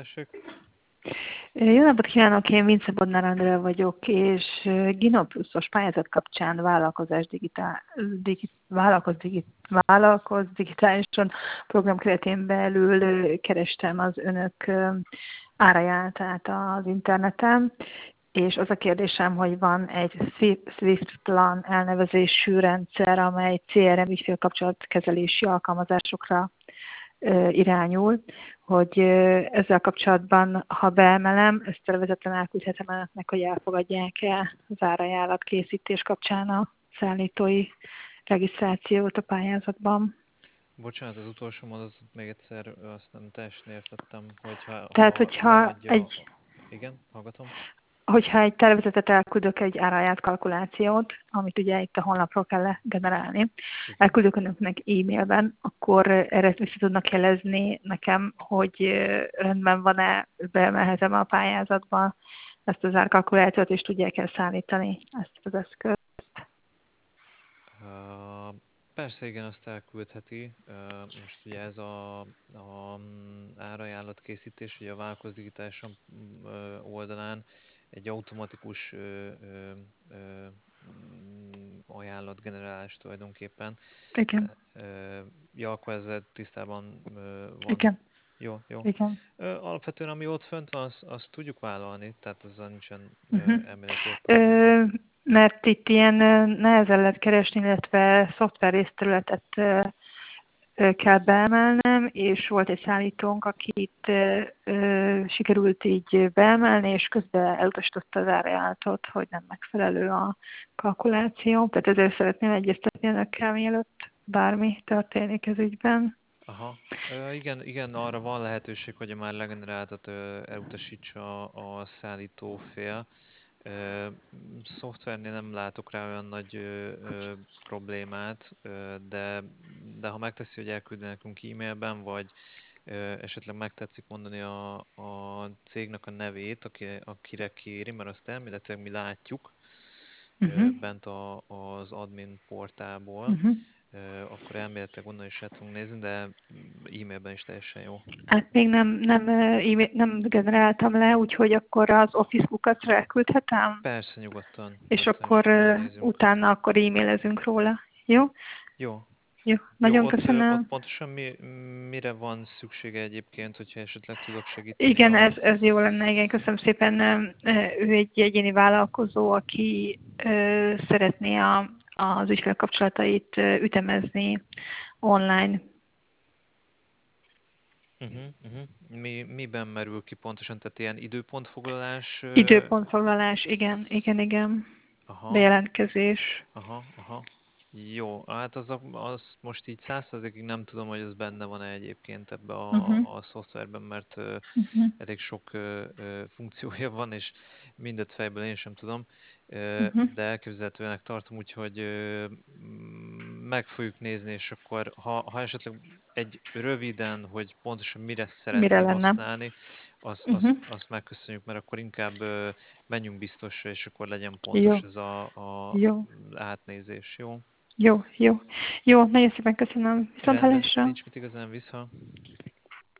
tessék. Jó napot kívánok, én Vince Bodnár Andrea vagyok, és Ginopluszos pályázat kapcsán vállalkoz digitálisan program keretén belül kerestem az önök árajátát az interneten, és az a kérdésem, hogy van egy Swift Plan elnevezésű rendszer, amely CRM ügyfélkapcsolatkezelési alkalmazásokra irányul, hogy ezzel kapcsolatban, ha beemelem, ezt tervezetlen elküldhetem önöknek, hogy elfogadják-e az árajánlat készítés kapcsán a szállítói regisztrációt a pályázatban. Bocsánat, az utolsó mondatot még egyszer, azt nem teljesen értettem, Tehát, ha leadja... egy Igen, hallgatom. Hogyha egy tervezetet elküldök, egy áraját kalkulációt, amit ugye itt a honlapról kell legenerálni, elküldök önöknek e-mailben, akkor erre vissza tudnak jelezni nekem, hogy rendben van-e, beemelhetem a pályázatba ezt az árkalkulációt, és tudják elszállítani ezt az eszközt. Persze, igen, azt elküldheti. Most ugye ez a árajánlat készítés, ugye a Vállalkozz Digitálisan oldalán egy automatikus ajánlatgenerálás tulajdonképpen. Igen. Ja, akkor ezzel tisztában van. Igen. Jó, jó. Igen. Alapvetően, ami ott fönt van, azt tudjuk vállalni, tehát azzal nincsen elméletileg Ö, probléma. mert itt ilyen nehezen lehet keresni, illetve szoftver részterületet kell beemelnem, és volt egy szállítónk, akit sikerült így beemelni, és közben elutasította az árajánlatot, hogy nem megfelelő a kalkuláció. Tehát ezért szeretném egyeztetni önökkel, mielőtt bármi történik ez ügyben. Aha. Igen, arra van lehetőség, hogy a már legeneráltat elutasítsa a szállító fél. Szoftvernél nem látok rá olyan nagy problémát, de ha megteszi, hogy elküldi nekünk e-mailben, vagy esetleg megtetszik mondani a cégnek a nevét, akire kéri, mert azt elméletileg mi látjuk bent az admin portálból, akkor elméletileg onnan is el tudunk nézni, de e-mailben is teljesen jó. Hát még nem generáltam le, úgyhogy akkor az Office kukacra elküldhetem? Persze, nyugodtan. És Aztán akkor is megnézzünk. utána akkor e-mailezünk róla. Jó? Jó. Jó, Jó, nagyon ott köszönöm. pontosan mire van szüksége egyébként, hogyha esetleg tudok segíteni Igen, ez jó lenne, igen, köszönöm szépen. Ő egy egyéni vállalkozó, aki szeretné az ügyfélkapcsolatait ütemezni online. Miben merül ki pontosan? Tehát ilyen időpontfoglalás? Időpontfoglalás, igen. Aha, Bejelentkezés. aha. Jó, hát az most így 100%-ig nem tudom, hogy az benne van-e egyébként ebbe a szoftverben, mert elég sok funkciója van, és mindet fejből én sem tudom, de elképzelhetőnek tartom, úgyhogy meg fogjuk nézni, és akkor ha esetleg egy röviden, hogy pontosan mire Mire szeretné lenne? használni, azt megköszönjük, mert akkor inkább menjünk biztosra, és akkor legyen pontos Jó, ez a jó, átnézés, jó? jó. Jó, nagyon szépen köszönöm. Rendben, Viszonthallásra. nincs mit igazán vissza.